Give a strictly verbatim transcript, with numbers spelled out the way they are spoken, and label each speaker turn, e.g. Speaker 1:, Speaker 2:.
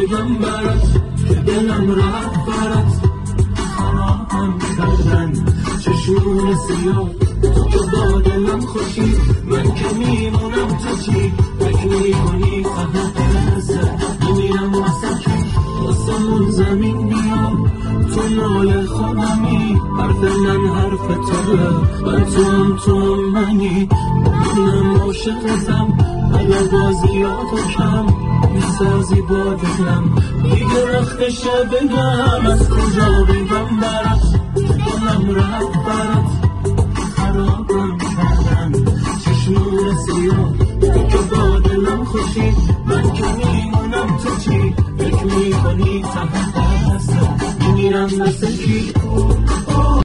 Speaker 1: بگم برات که دلم رفت برات، خرابم کردن چشمون سیاه. تو که با دلم خوشی، من که میمونم تو چی؟ فکر میکنی فقط دلسه میمیرم واسه کی؟ واسمون زمین میام تو مال خودمی، حرف من حرف توه، من تو هم تو هم منی. منم عاشقتم اگر بازیاتو کم میسازی با دلم، دیگه وقتشه بگم از کجا بگم برات که دلم رفت برات، خرابم کردن چشمون سیاه. تو که با دلم خوشی، من که میمونم تو چی؟ فکر میکنی ته دست میمیرم مثل کی؟